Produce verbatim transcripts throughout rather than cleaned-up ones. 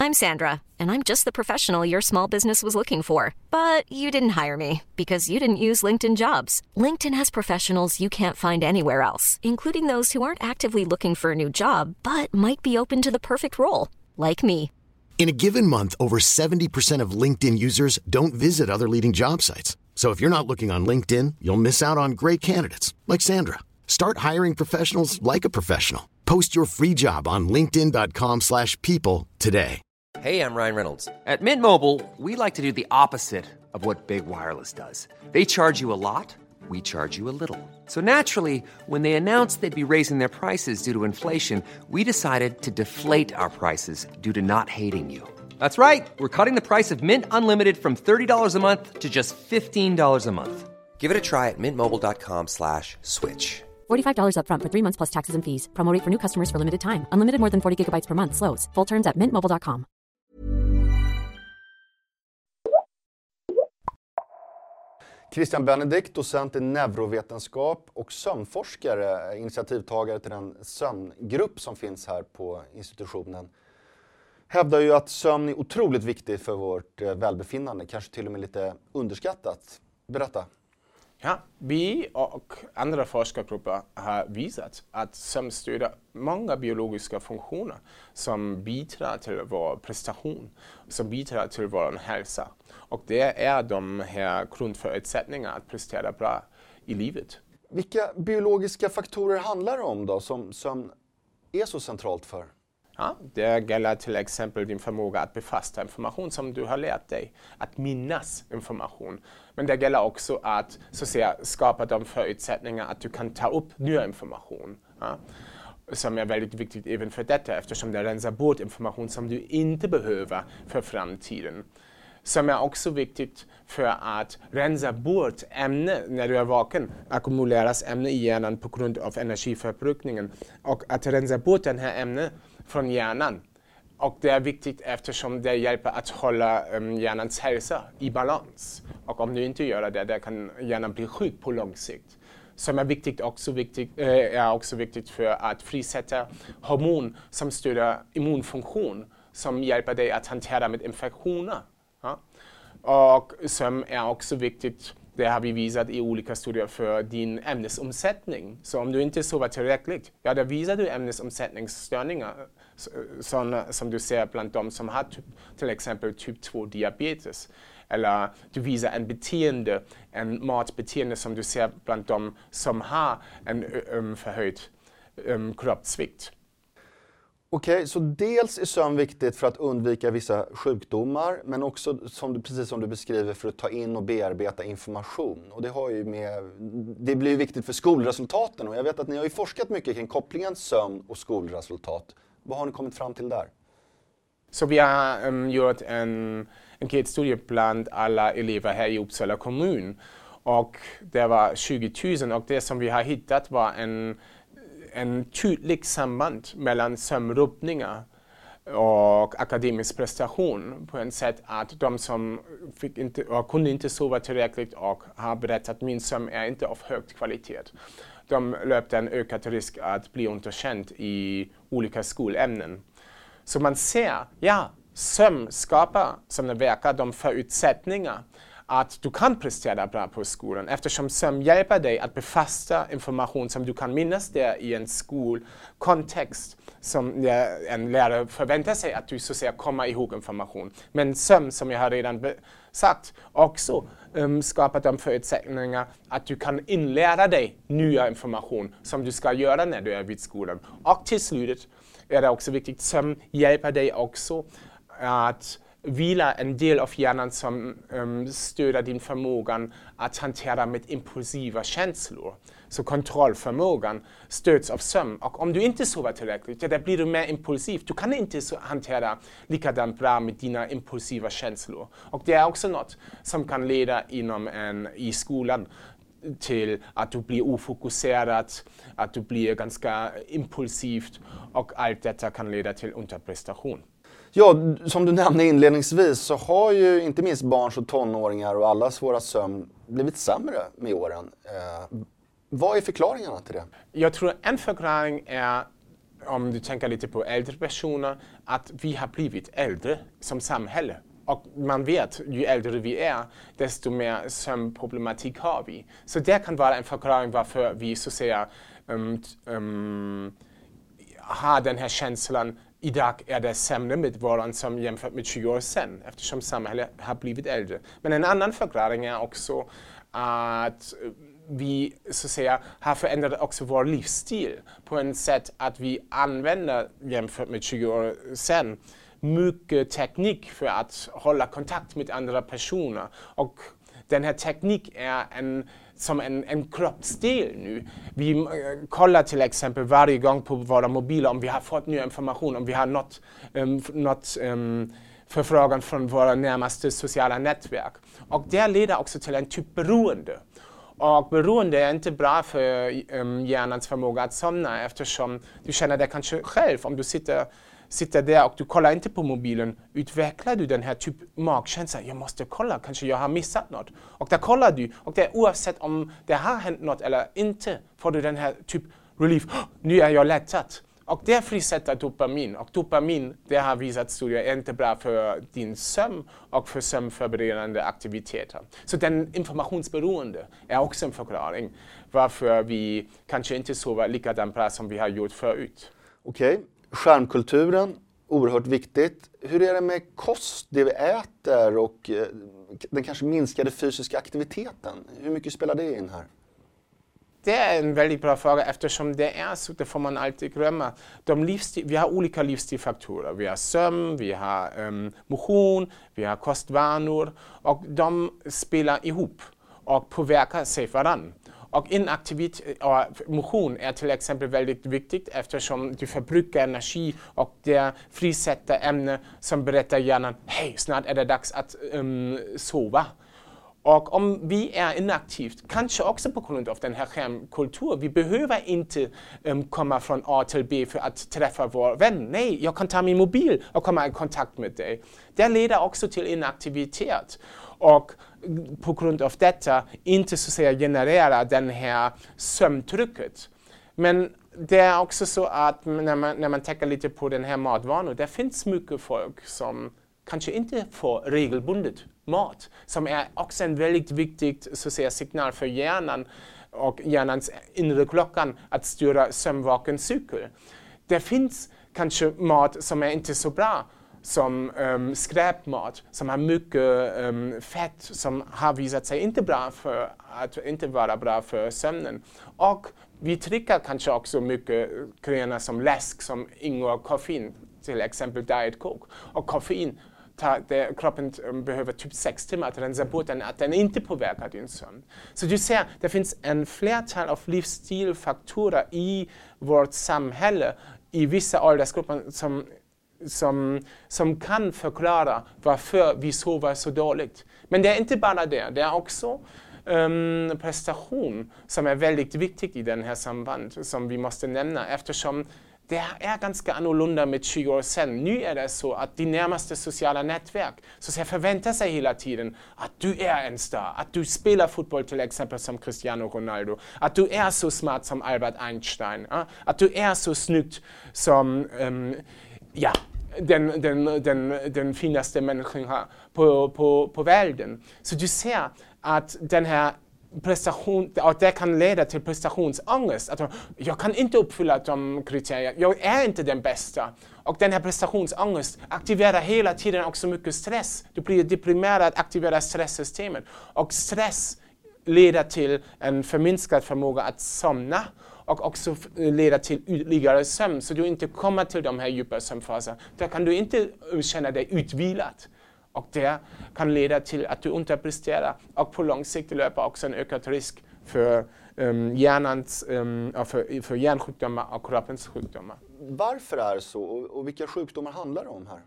I'm Sandra, and I'm just the professional your small business was looking for. But you didn't hire me because you didn't use LinkedIn Jobs. LinkedIn has professionals you can't find anywhere else, including those who aren't actively looking for a new job, but might be open to the perfect role, like me. In a given month, over seventy percent of LinkedIn users don't visit other leading job sites. So if you're not looking on LinkedIn, you'll miss out on great candidates like Sandra. Start hiring professionals like a professional. Post your free job on linkedin dot com slash people today. Hey, I'm Ryan Reynolds. At Mint Mobile, we like to do the opposite of what Big Wireless does. They charge you a lot, we charge you a little. So naturally, when they announced they'd be raising their prices due to inflation, we decided to deflate our prices due to not hating you. That's right. We're cutting the price of Mint Unlimited from thirty dollars a month to just fifteen dollars a month. Give it a try at mintmobile.com slash switch. forty-five dollars up front for three months plus taxes and fees. Promo rate for new customers for limited time. Unlimited more than forty gigabytes per month slows. Full terms at mint mobile dot com. Christian Benedikt, docent i neurovetenskap och sömnforskare, initiativtagare till den sömngrupp som finns här på institutionen, hävdar ju att sömn är otroligt viktigt för vårt välbefinnande, kanske till och med lite underskattat. Berätta. Ja, vi och andra forskargrupper har visat att sömn stöder många biologiska funktioner som bidrar till vår prestation, som bidrar till vår hälsa. Och det är de här grundförutsättningarna att prestera bra i livet. Vilka biologiska faktorer handlar det om då som sömn är så centralt för? Ja, det gäller till exempel din förmåga att befasta information som du har lärt dig, att minnas information. Men det gäller också att så att säga, skapa de förutsättningar att du kan ta upp ny information. Ja, som är väldigt viktigt även för detta eftersom det rensar bort information som du inte behöver för framtiden. Som är också viktigt för att rensa bort ämne när du är vaken. Ackumuleras ämne i hjärnan på grund av energiförbrukningen. Och att rensa bort den här ämnet från hjärnan. Och det är viktigt eftersom det hjälper att hålla um, hjärnans hälsa i balans. Och om du inte gör det, det kan hjärnan bli sjuk på lång sikt. Som är, viktigt också viktigt, äh, är också viktigt för att frisätta hormon som stöder immunfunktion. Som hjälper dig att hantera med infektioner. Ja. Och som är också viktigt, det har vi visat i olika studier för din ämnesomsättning. Så om du inte sover tillräckligt, ja då visar du ämnesomsättningsstörningar sådana som du ser bland de som har typ, till exempel typ två diabetes. Eller du visar en beteende, en matbeteende som du ser bland de som har en um, förhöjd um, kroppsvikt. Okej, okay, så dels är sömn viktigt för att undvika vissa sjukdomar, men också som du, precis som du beskriver för att ta in och bearbeta information. Och det, har ju med, det blir ju viktigt för skolresultaten och jag vet att ni har ju forskat mycket kring kopplingen sömn och skolresultat. Vad har ni kommit fram till där? Så vi har um, gjort en enkätstudie bland alla elever här i Uppsala kommun och det var tjugo tusen och det som vi har hittat var en en tydlig samband mellan sömnrubbningar och akademisk prestation på ett sätt att de som fick inte, och kunde inte sova tillräckligt och har berättat att min sömn är inte av hög kvalitet. De löpte en ökad risk att bli underkänd i olika skolämnen. Så man ser, ja, sömn skapar som det verkar de förutsättningar att du kan prestera bra på skolan eftersom sömn hjälper dig att befasta information som du kan minnas där i en skolkontext som en lärare förväntar sig att du så att säga kommer ihåg information. Men sömn, som jag har redan sagt, också um, skapar de förutsättningar att du kan inlära dig nya information som du ska göra när du är vid skolan. Och till slut är det också viktigt, sömn hjälper dig också att vila en del av hjärnan som um, stöder din förmågan att hantera med impulsiva känslor. Så kontrollförmågan stöds av sömn. Och om du inte sover tillräckligt, ja, då blir du mer impulsiv. Du kan inte så hantera likadant bra med dina impulsiva känslor. Och det är också något som kan leda inom en, i skolan till att du blir ofokuserad, att du blir ganska impulsivt och allt detta kan leda till underprestation. Ja, som du nämnde inledningsvis så har ju inte minst barns och tonåringar och allas våra sömn blivit sämre med åren. Eh, vad är förklaringarna till det? Jag tror en förklaring är om du tänker lite på äldre personer, att vi har blivit äldre som samhälle. Och man vet, ju äldre vi är, desto mer sömnproblematik har vi. Så det kan vara en förklaring varför vi så att säga um, um, har den här känslan. Idag är det sämre med varan som jämfört med tjugo år sedan, eftersom samhället har blivit äldre. Men en annan förklaring är också att vi så att säga har förändrat också vår livsstil på en sätt att vi använder jämfört med tjugo år sedan mycket teknik för att hålla kontakt med andra personer. Och den här teknik är en, som en, en kroppsdel nu. Vi uh, kollar till exempel varje gång på våra mobiler om vi har fått ny information, om vi har nått, um, nått um, förfrågan från våra närmaste sociala nätverk. Och det leder också till en typ beroende. Och beroende är inte bra för um, hjärnans förmåga att somna, eftersom du känner det kanske själv om du sitter sitter där och du kollar inte på mobilen, utvecklar du den här typ magkänslan, jag måste kolla, kanske jag har missat något. Och där kollar du, och det är oavsett om det har hänt något eller inte, får du den här typ relief, nu är jag lättat. Och det frisätter dopamin, och dopamin, det har visat studier, är inte bra för din sömn och för sömnförberedande aktiviteter. Så den informationsberoende är också en förklaring varför vi kanske inte sover likadant bra som vi har gjort förut. Okej. Okay. Skärmkulturen, oerhört viktigt. Hur är det med kost, det vi äter och eh, den kanske minskade fysiska aktiviteten? Hur mycket spelar det in här? Det är en väldigt bra fråga, eftersom det är så, det får man alltid glömma. De livsstil, vi har olika livsstilfaktorer. Vi har sömn, vi har um, motion, vi har kostvanor, och de spelar ihop och påverkar sig varann. Och inaktivitet och motion är till exempel väldigt viktigt, eftersom du förbrukar energi och det frisätter ämnen som berättar hjärnan, hej, snart är det dags att um, sova. Och om vi är inaktivt, kanske också på grund av den här skärmkulturen, vi behöver inte um, komma från A till B för att träffa vår vän. Nej, jag kan ta min mobil och komma i kontakt med dig. Det leder också till inaktivitet. Och på grund av detta inte så att säga generera den här sömntrycket. Men det är också så att när man, när man tänker lite på den här matvanan, det finns mycket folk som kanske inte får regelbundet mat, som är också en väldigt viktig så att säga, signal för hjärnan och hjärnans inre klockan att styra sömnvakencykel. Det finns kanske mat som är inte så bra, som um, skräpmat, som har mycket um, fett, som har visat sig inte bra för att inte vara bra för sömnen. Och vi dricker kanske också mycket grejer som läsk, som ingår koffein, till exempel Diet Coke. Och koffein, tar, det, kroppen um, behöver typ sex timmar att rensa bort den, att den inte påverkar din sömn. Så du ser, det finns en flertal av livsstilfaktorer i vårt samhälle, i vissa åldersgrupper som Som, som kan förklara varför vi sover så dåligt. Men det är inte bara det, det är också um, prestation som är väldigt viktigt i den här samband, som vi måste nämna, eftersom det är ganska annorlunda med tjugo år sedan. Nu är det så att de närmaste sociala nätverk så att förväntar sig hela tiden att du är en star, att du spelar fotboll till exempel som Cristiano Ronaldo, att du är så smart som Albert Einstein, att du är så snyggt som um, ja, den, den, den, den finaste människan på, på, på världen. Så du ser att den här prestation, och det kan leda till prestationsångest. Att jag kan inte uppfylla de kriterierna, jag är inte den bästa. Och den här prestationsångest aktiverar hela tiden också mycket stress. Du blir deprimerad, aktiverar stresssystemet. Och stress leder till en förminskad förmåga att somna. Och också leda till ytterligare sömn, så du inte kommer till de här djupa sömnfaserna. Där kan du inte känna dig utvilad. Och det kan leda till att du underpresterar. Och på lång sikt löper också en ökad risk för um, hjärnans, um, för, för hjärnsjukdomar och kroppens sjukdomar. Varför är det så, och vilka sjukdomar handlar det om här?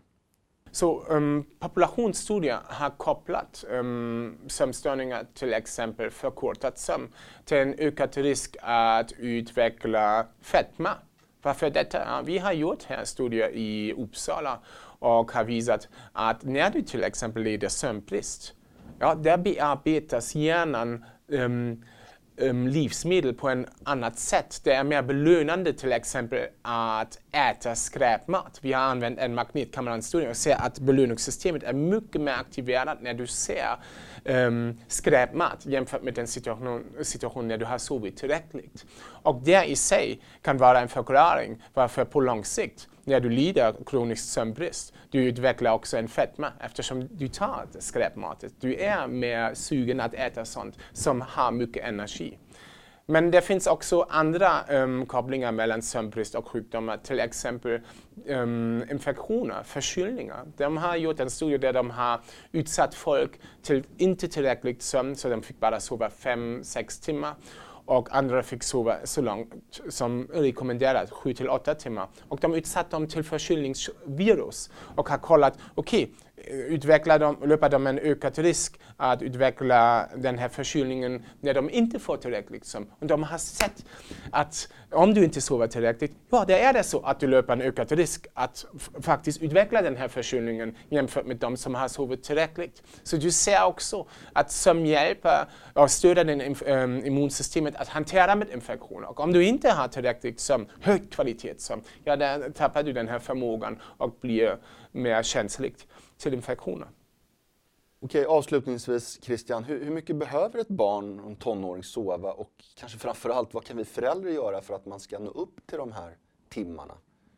Så um, populationsstudier har kopplat um, sömnstörningar, till exempel förkortad sömn, till en ökad risk att utveckla fetma. Varför detta? Ja, vi har gjort här studier i Uppsala och har visat att när du till exempel lider sömnbrist, ja, där bearbetas hjärnan um, um, livsmedel på ett annat sätt. Det är mer belönande till exempel att äta skräpmat. Vi har använt en magnetkameraanstudie och ser att belöningssystemet är mycket mer aktiverat när du ser um, skräpmat jämfört med den situation, situation när du har sovit tillräckligt. Och det i sig kan vara en förklaring varför på lång sikt när du lider kronisk sömnbrist, du utvecklar också en fetma eftersom du tar skräpmatet. Du är mer sugen att äta sånt som har mycket energi. Men det finns också andra um, kopplingar mellan sömnbrist och sjukdomar, till exempel um, infektioner, förkylningar. De har gjort en studie där de har utsatt folk till inte tillräckligt sömn, så de fick bara sova fem sex timmar. Och andra fick sova så långt som rekommenderat, sju till åtta timmar. Och de utsatte dem till förkylningsvirus och har kollat, okej, okay, utvecklar de, löper de en ökad risk att utveckla den här förkylningen när de inte får tillräckligt sömn. Och de har sett att om du inte sover tillräckligt, ja, det är det så att du löper en ökad risk att f- faktiskt utveckla den här förkylningen jämfört med de som har sovit tillräckligt. Så du ser också att sömn hjälper och stöder din ähm, immunsystemet att hantera med infektioner. Och om du inte har tillräckligt sömn, hög kvalitetssömn, ja, där tappar du den här förmågan och blir mer känslig till infektioner. Okej, avslutningsvis Christian, hur, hur mycket behöver ett barn och en tonåring sova och kanske framförallt vad kan vi föräldrar göra för att man ska nå upp till de här timmarna?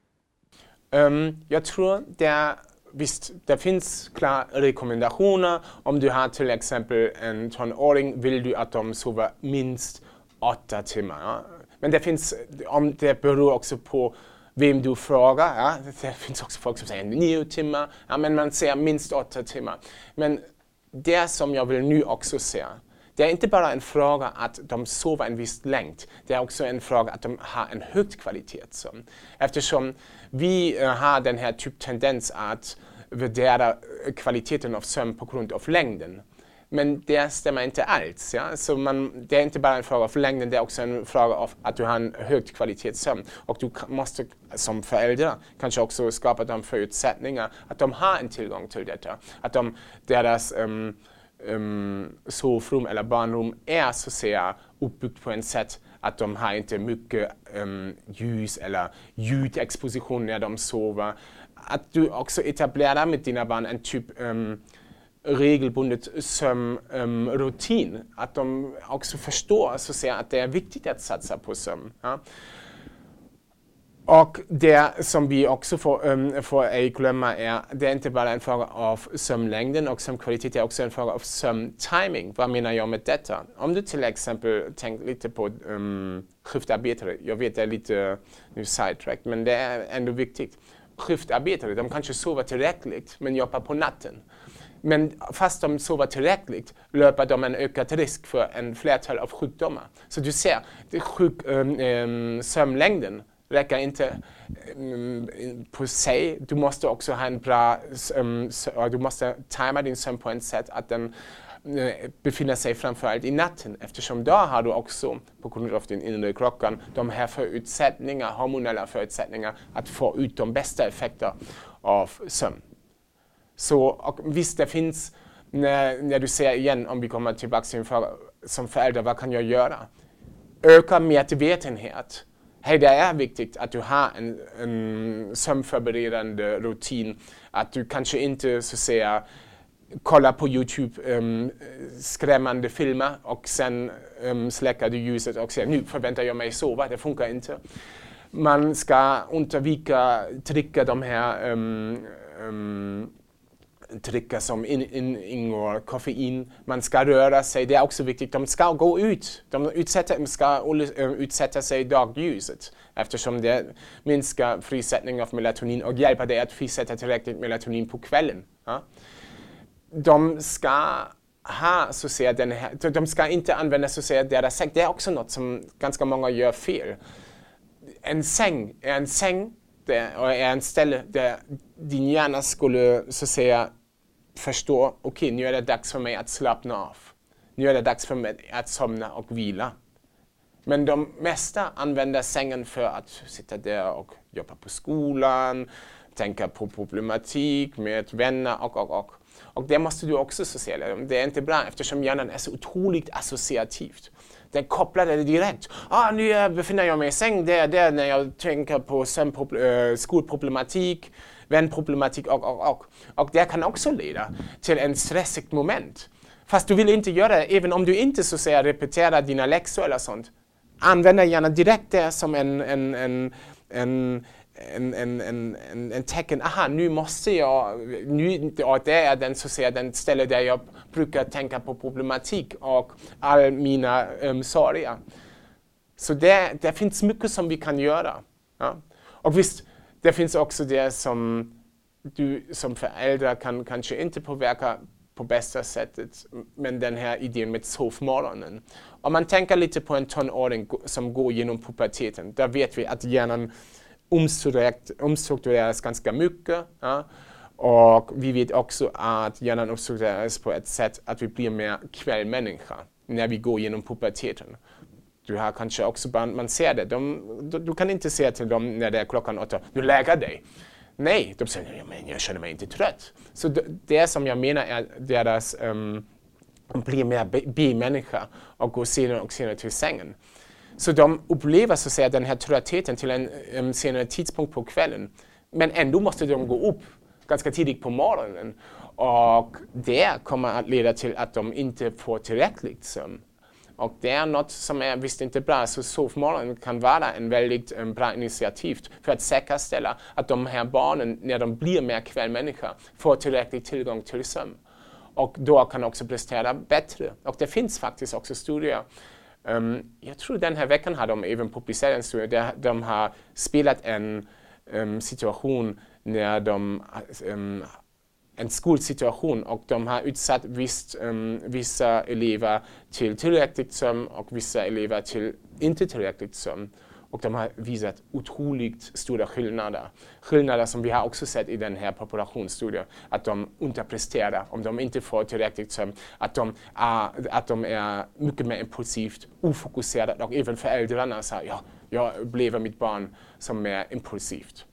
Um, jag tror det, visst, det finns klara rekommendationer. Om du har till exempel en tonåring vill du att de sover minst åtta timmar. Ja? Men det finns, om det beror också på vem du frågar, ja, det finns också folk som säger nio timmar, ja, men man säger minst åtta timmar. Men det som jag vill nu också säga, det är inte bara en fråga att de sover en viss längd, det är också en fråga att de har en hög kvalitet. Eftersom vi uh, har den här typ tendens att värdera kvaliteten av sömn på grund av längden. Men det stämmer inte alls. Ja? Så man, det är inte bara en fråga om längden, det är också en fråga om att du har en hög kvalitetssömn. Och du måste som förälder kanske också skapa de förutsättningar att de har en tillgång till detta. Att de, deras um, um, sovrum eller barnrum är så att säga uppbyggt på en sätt att de har inte mycket um, ljus eller ljudexposition när de sover. Att du också etablerar med dina barn en typ um, regelbundet sömnrutin. Um, att de också förstår så att säga, att det är viktigt att satsa på sömn. Ja? Och det som vi också får, um, får ej glömma är det är inte bara en fråga av sömnlängden och sömnkvalitet, det är också en fråga av sömntiming. Vad menar jag med detta? Om du till exempel tänker lite på um, skiftarbetare, jag vet det är lite nu sidetrack, men det är ändå viktigt. Skiftarbetare, de kanske sover tillräckligt men jobbar på natten. Men fast de sover tillräckligt löper de en ökad risk för en flertal av sjukdomar. Så du ser, det sjuk, um, um, sömnlängden räcker inte um, på sig. Du måste också ha en bra, um, du måste tajma din sömn på ett sätt att den uh, befinner sig framförallt i natten. Eftersom då har du också, på grund av din inre klockan, de här förutsättningar, hormonella förutsättningar att få ut de bästa effekter av sömn. Så och visst, det finns, när, när du säger igen, om vi kommer tillbaka till en fråga som förälder, vad kan jag göra? Öka medvetenhet. Hej, det är viktigt att du har en, en sömnförberedande rutin. Att du kanske inte så att säga kollar på YouTube um, skrämmande filmer och sen um, släcker du ljuset och säger nu förväntar jag mig sova. Det funkar inte. Man ska undvika dricka de här um, um, dricka som in, in, ingår koffein. Man ska röra sig, det är också viktigt. De ska gå ut, de utsätta, ska utsätta sig i dagljuset eftersom det minskar frisättning av melatonin och hjälper dig att frisätta tillräckligt melatonin på kvällen. Ja? De ska ha, så att säga, den här, de ska inte använda så att säga deras säng. Det är också något som ganska många gör fel. En säng är en säng det, och är en ställe där din hjärna skulle så att säga förstå, okej, okay, nu är det dags för mig att slappna av. Nu är det dags för mig att somna och vila. Men de mesta använder sängen för att sitta där och jobba på skolan, tänka på problematik med vänner och, och, och. Och det måste du också så säga. Det är inte bra eftersom hjärnan är så otroligt associativt. Den kopplade det direkt. Ah, nu befinner jag mig i säng, det är det när jag tänker på sömnproble- skolproblematik, vänproblematik och, och, och. Och det kan också leda till en stressigt moment. Fast du vill inte göra det, även om du inte så säga repeterar dina läxor eller sånt. Använder gärna direkt det som en, en, en, en, en, en, en, en, en tecken. Aha, nu måste jag, nu, och det är den, så säga, den ställe där jag brukar tänka på problematik och all mina um, sorger. Så det, det finns mycket som vi kan göra. Ja? Och visst, det finns också det som du som förälder kan kanske inte påverka på bästa sättet, men den här idén med sovmorgonen. Om man tänker lite på en tonåring som går genom puberteten, där vet vi att hjärnan omstruktureras ganska mycket. Ja? Och vi vet också att hjärnan omstruktureras på ett sätt att vi blir mer kvällmänniska när vi går genom puberteten. Du har kanske också barn, man ser det, de, du, du kan inte säga till dem när det är klockan åtta, du lägger dig. Nej, de säger, ja, men jag känner mig inte trött. Så det, det som jag menar är deras um, blir mer bimänniska och går senare och senare till sängen. Så de upplever så att säga den här tröttheten till en um, senare tidpunkt på kvällen. Men ändå måste de gå upp ganska tidigt på morgonen. Och det kommer att leda till att de inte får tillräckligt sömn. Och det är något som är visst inte bra, så sovmorgon kan vara en väldigt um, bra initiativ för att säkerställa att de här barnen, när de blir mer kvällmänniska, får tillräcklig tillgång till sömn. Och då kan också prestera bättre. Och det finns faktiskt också studier. Um, jag tror den här veckan har de även publicerat en studie där de har spelat en um, situation när de um, en skolsituation och de har utsatt visst, um, vissa elever till tillräckligt sömn och vissa elever till inte tillräckligt sömn. Och de har visat otroligt stora skillnader. Skillnader som vi har också sett i den här populationsstudien. Att de underpresterar om de inte får tillräckligt sömn. Att de är, att de är mycket mer impulsivt, ofokuserade. Och även föräldrarna säger, ja, jag upplever mitt barn som mer impulsivt.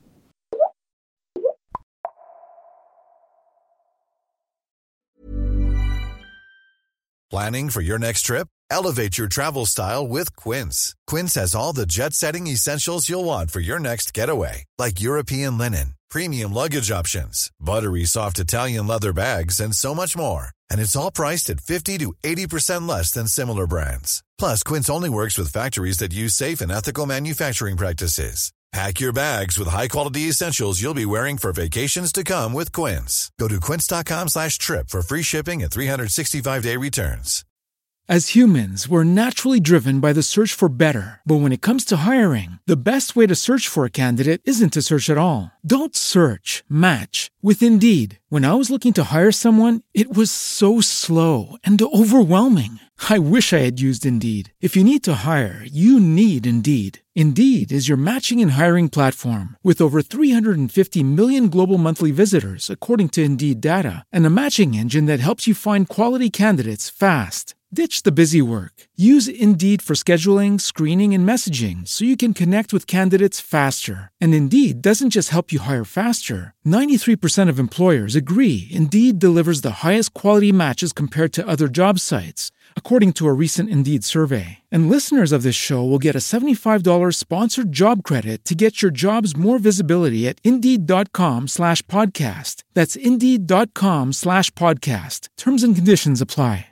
Planning for your next trip? Elevate your travel style with Quince. Quince has all the jet-setting essentials you'll want for your next getaway, like European linen, premium luggage options, buttery soft Italian leather bags, and so much more. And it's all priced at fifty to eighty percent less than similar brands. Plus, Quince only works with factories that use safe and ethical manufacturing practices. Pack your bags with high-quality essentials you'll be wearing for vacations to come with Quince. Go to quince.com slash trip for free shipping and three sixty-five day returns. As humans, we're naturally driven by the search for better. But when it comes to hiring, the best way to search for a candidate isn't to search at all. Don't search, match with Indeed. When I was looking to hire someone, it was so slow and overwhelming. I wish I had used Indeed. If you need to hire, you need Indeed. Indeed is your matching and hiring platform with over three hundred fifty million global monthly visitors, according to Indeed data, and a matching engine that helps you find quality candidates fast. Ditch the busy work. Use Indeed for scheduling, screening, and messaging so you can connect with candidates faster. And Indeed doesn't just help you hire faster. ninety-three percent of employers agree Indeed delivers the highest quality matches compared to other job sites, according to a recent Indeed survey. And listeners of this show will get a seventy-five dollars sponsored job credit to get your jobs more visibility at Indeed.com slash podcast. That's Indeed.com slash podcast. Terms and conditions apply.